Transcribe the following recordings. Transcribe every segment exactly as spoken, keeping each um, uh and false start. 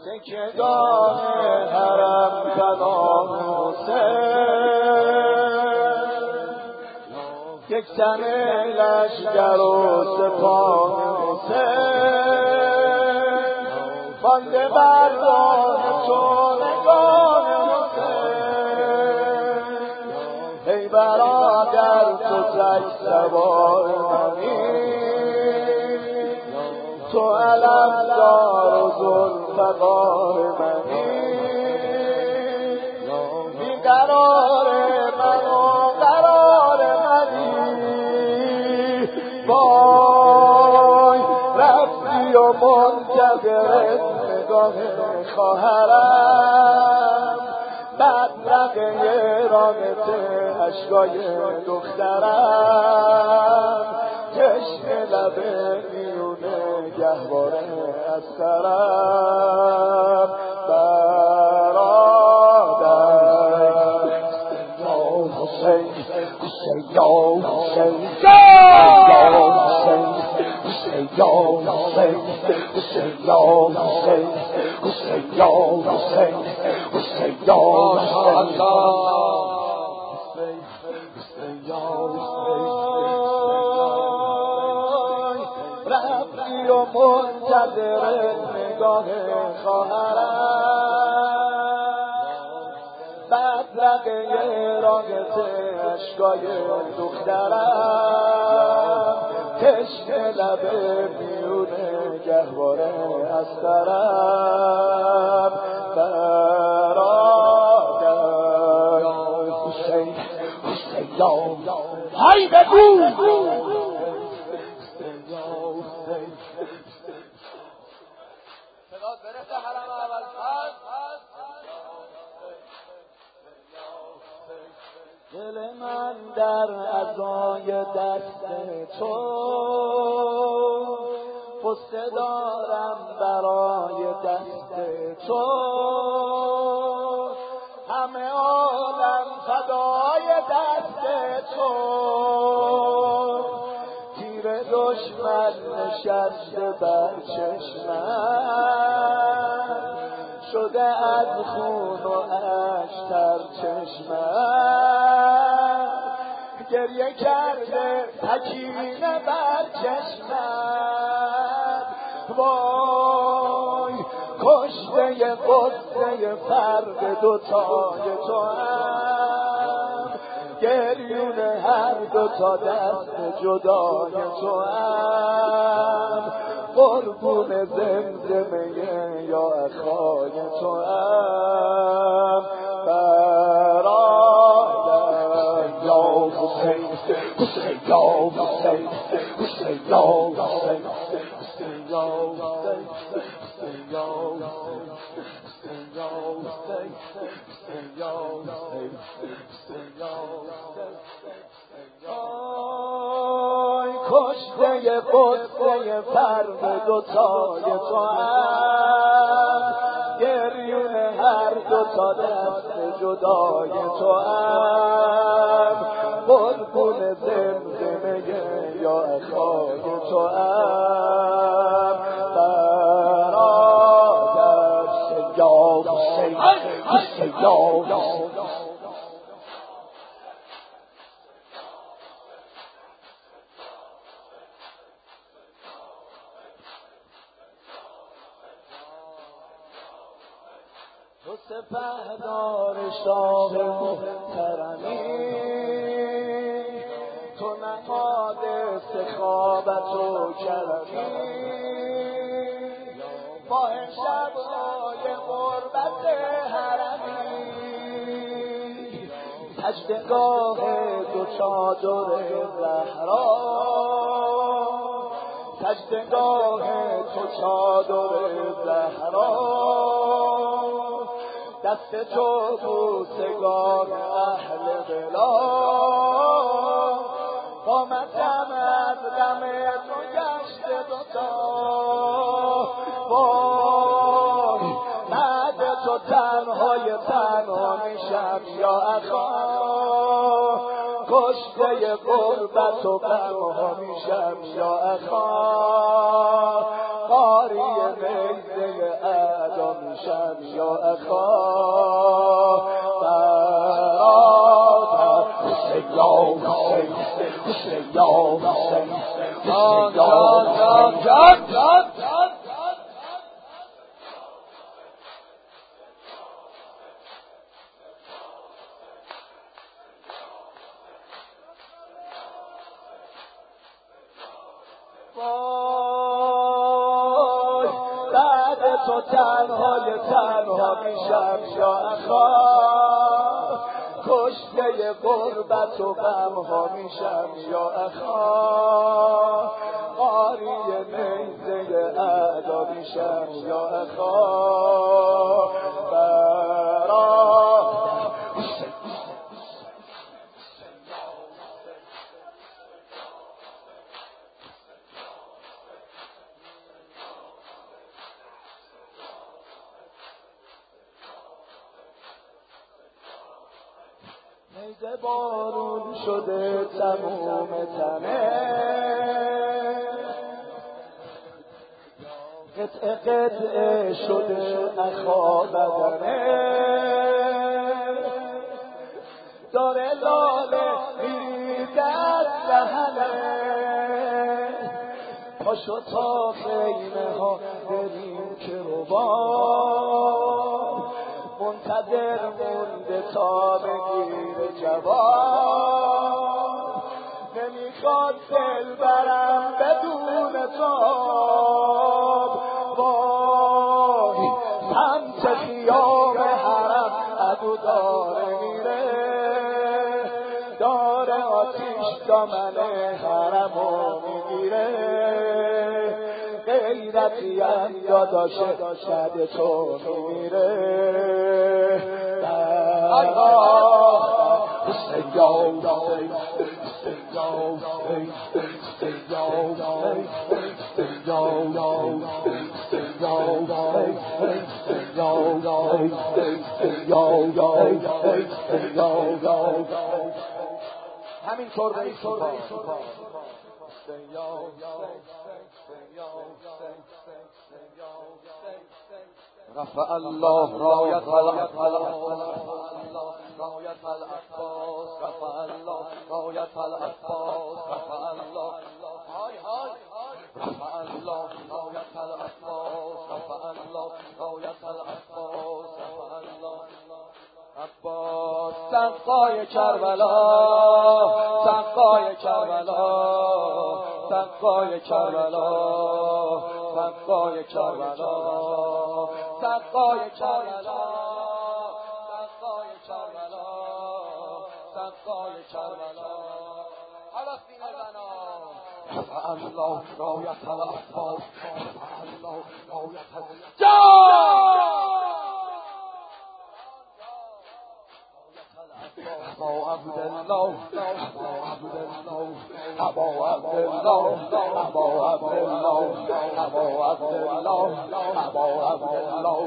تکیه‌گاه حرم بنام حسین، یک تن لشکر و سپاه حسین، مانده بر راه تو نگاه حسین. ای برادر تو تک سوار منی، تو علمدار و ذوالفقار منی، بیقرار من و قرار منی. وای رفتی و منتظر نگاه خواهرم، بدرقه رامت اشکای دخترم، تشنه لب میونه گهواره از سرم. برادر یا حسین، حسین یا حسین، یا حسین، حسین یا حسین، حسین یا حسین، حسین یا حسین، حسین یا حسین. رفتی و منتظر نگاه خواهرم، بدرقه رانت اشکای دخترم، تشنه لب میونه گهواره از سرم. برادر حسین، حسین یا های بگو دل من در عزای دست تو، غصه دارم برای دست تو، همه عالم فدای دست تو. تیر دشمن نشسته بر چشمم، شده از خون و اشک تر چشمم، گریه کرده تکینه بر چشمم. وای کشته قصه فرق دوتای تو هم، گریون هر دوتا دست جدای تو هم، قربون زمزمه یا اخای تو هم. برادر یا حسین، حسین یا حسین، حسین یا حسین، حسین یا حسین، حسین یا حسین، حسین یا حسین، حسین یا حسین، حسین یا حسین. آی کشته قصه فرق دوتای تو هم، گریون هر دوتا دست جدای تو هم، قربون زمزمه یا اخای تو هم. برادر یا حسین، حسین یا حسین. تو سپهدار شاه محترمی، تو نماد سخاوت و کرمی، ماه شب‌های غربت حرمی، سجدگاه دو چادر زهرا، سجدگاه تو چادر زهرا، دست تو بوسگاه اهل بلا، قامتم از غم تو گشت دوتا. وای بعد تو تنهای تنها میشم یا اخا، کشته غربت و غمها میشم یا اخا، قاری نیزه اعدا میشم یا اخا برادر حسین یا حسین حسین یا حسین حسین یا حسین وای بعد تو تنهای تنها میشم یا اخا کشته غربت و غمها میشم یا اخا قاری نیزه اعدا میشم یا اخا برادر نیزه بارون شده تموم تنه قطعه قطعه شده اخا بدنه داره لاله میریده از دهنه پاشو تا خیمه ها بریم که رو با منتظر مونده تا بگیره جواب نمیخواد دل برم بدون تاب وای سمت خیام حرم عدو داره میره داره آتیش دامن حرمو میگیره غیرتی هم داداشه شد تو میره حسین یا حسین حسین یا حسین حسین یا حسین حسین یا حسین حسین یا حسین حسین یا حسین حسین یا حسین حسین یا حسین همینطور همینطور رفع الله راية العباس راية العباس رفع الله راية العباس رفع الله رفع الله راية العباس رفع الله راية العباس رفع الله عباس سقای کربلا سقای کربلا سقای کربلا سقای کربلا سقای کربلا سقای کربلا سقای کربلا حالا سینه زنا رفع الله راية العباس رفع الله راية العباس أبو عبد الله أبو عبد الله أبو عبد الله أبو عبد الله أبو عبد الله أبو عبد الله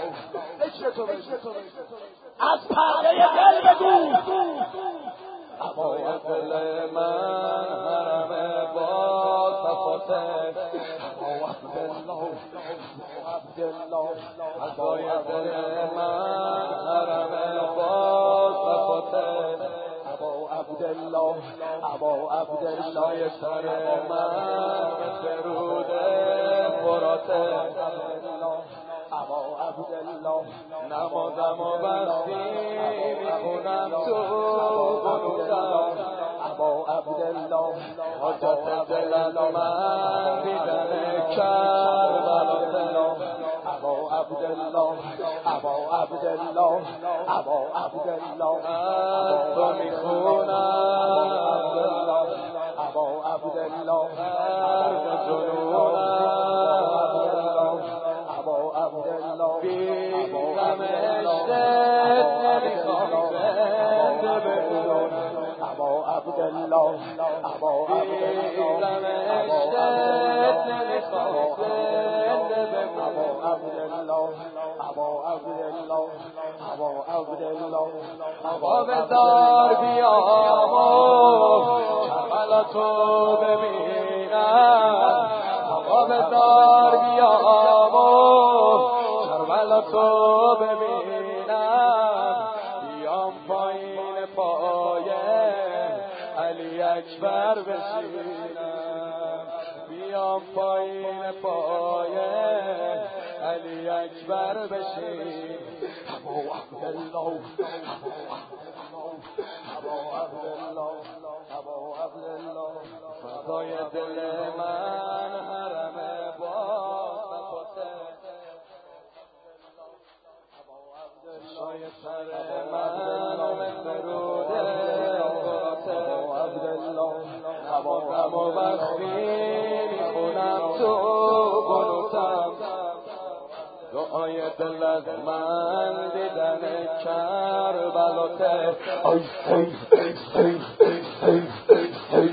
از پرده دل بگو ابو عبد من حرم با صفاته ابو عبد الله عبد الله ابو عبد من حرم با صفاته ابو عبد الله ابو عبد الله سر من سرود فراته ابو عبد الله نمازم و بستی میخونم تو قنوتم ابو عبد الله حاجت دلت من دیدن کربلاته ابو عبد الله ابو عبد الله ابو عبد الله از تو میخونم ابو عبد الله از جنونم ابو عبد الله بی غمشت نمیخوام زنده بمونم ابو عبد الله ابو عبد الله غمشت نمیخوام زنده بمونم ابو عبد الله ابو عبد الله ابو عبد الله ابا بزار بیامو کربلا تو ببینم ابا بزار بیامو کربلاتو ببینم، بیام پایین پایه علی اکبر بشینم، بیام پایین پایه علی اکبر بشین. ابو عبدالله ابو عبدالله ابو عبدالله فدای دل من حرم باز نخوته، شای سر من مروده ابو عبدالله نمازم و وقتی میخونم تو قنوتم، دعای دل از من دیدن کربلاته. آی ای ای ای ای ای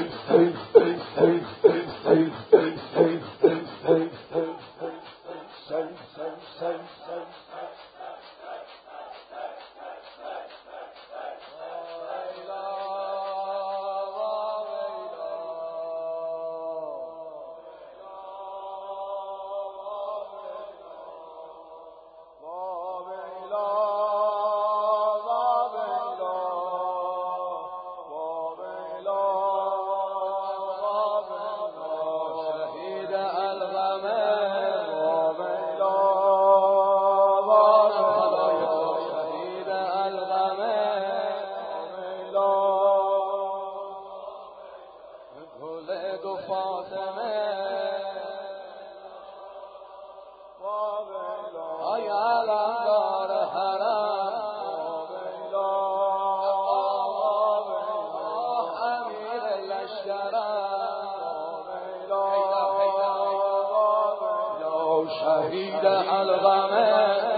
شهید الغمه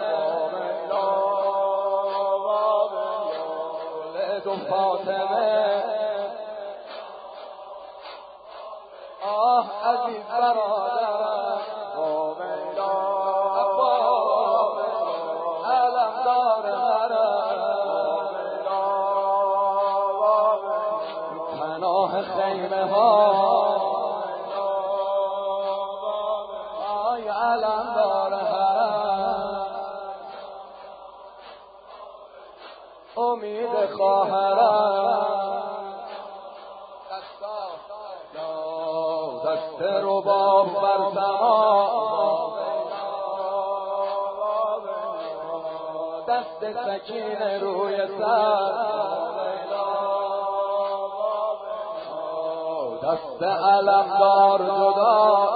ولد فاطمه. آه عزیز برادرم علمدار مرم، پناه خیمه ها علمدار حرم، امید خواهرم، دست رباب بر زمان، دست سکینه روی سر، دست علمدار جدا،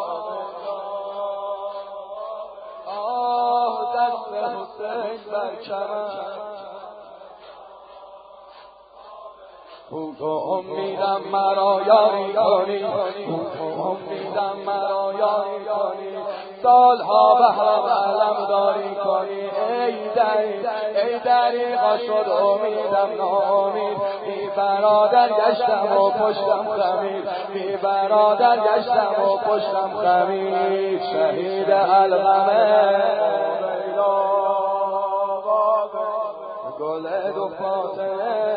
تو تو امیدم مرا یاری کنی، تو امیدم مرا یاری کنی، سالها به هم علم داری کنی. ای دری ای دریغا شد امیدم ناامید، بی برادر گشتم و پشتم خمید، بی برادر گشتم و پشتم خمید. شهید الغمه گل دو فاطمه،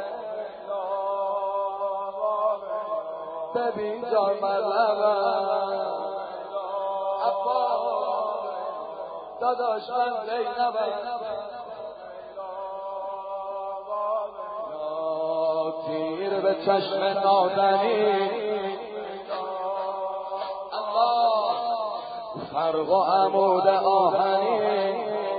ببین جان ملبم عباس داداش من زینبم، تیر به چشم نازنی الله، فرق و عمود آهنی،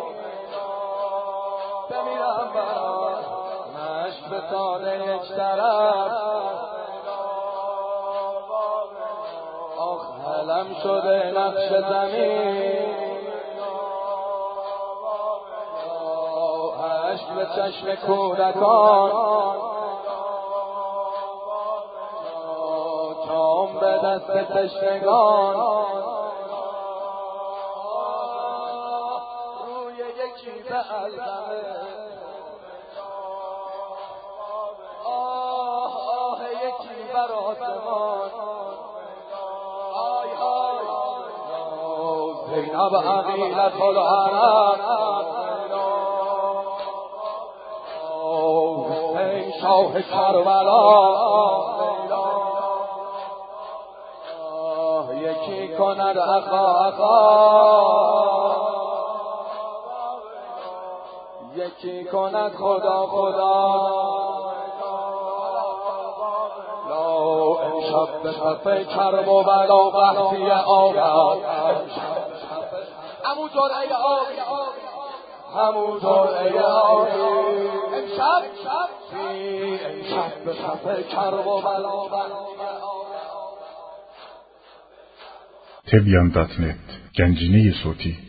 بمیرم برات مشک به تانه یک طرف، آخ علم شده نقش زمین، عشق به چشم کودکان، جام به دست تشنگان، روی یکی به الغمه، آه آه یکی بر آسمان، آی آی زینب عقیلة العرب، حسین شاه کربلا، یکی کند اخا اخا، یکی کند خدا خدا لا امشب به صفه کرب و بلا بحثی آقا همون جرعه آقی همون جرعه آقی امشب امشب به صفه کرب و بلا تبیان دات نت گنجینه صوتی